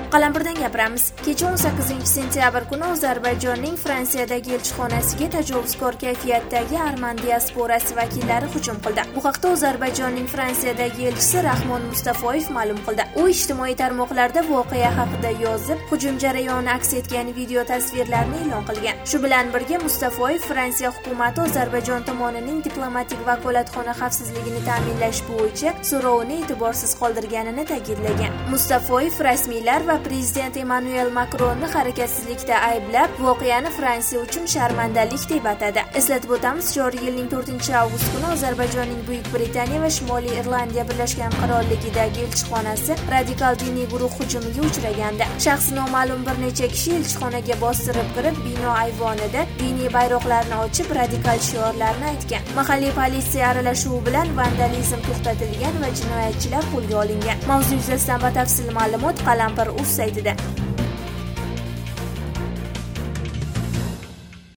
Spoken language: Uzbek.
Qalampirdan gapiramiz. Kecha 18-sentyabr kuni Ozarbayjonning Fransiyadagi elchixonasiga tajovuzkor kayfiyatdagi arman diasporasi vakillari hujum qildi. Bu haqda Ozarbayjonning Fransiyadagi elchisi Rahmon Mustafoyev ma'lum qildi. U ijtimoiy tarmoqlarda voqea haqida yozib, hujum jarayoni aks etgan video tasvirlarni e'lon qilgan. Shu bilan birga Mustafoyev Fransiya hukumati Ozarbayjon tomonining diplomatik vakolatxona xavfsizligini ta'minlash bo'yicha so'rovini e'tiborsiz qoldirganini ta'kidlagan. Mustafoyev rasmiylar va prezident Emmanuel Makronni harakatsizlikda ayblab, voqeani Fransiya uchun sharmandalik deb atadi. Eslatib o'tamiz, joriy yilning 4-avgust kuni Ozarbayjonning Buyuk Britaniya va Shimoliy Irlandiya Birlashgan Qirolligidagi elchixonasi radikal diniy guruh hujumiga uchragandi. Shaxsi noma'lum bir necha kishi elchixonaga bostirib kirib, bino ayvonida diniy bayroqlarni ochib, radikal shiorlarni aytgan. Mahalliy politsiya aralashuvi bilan vandalizm to'xtatilgan va jinoyatchilar qo'lga olingan. Mavzu yuzasidan batafsil ma'lumot Qalampir.uz saytida.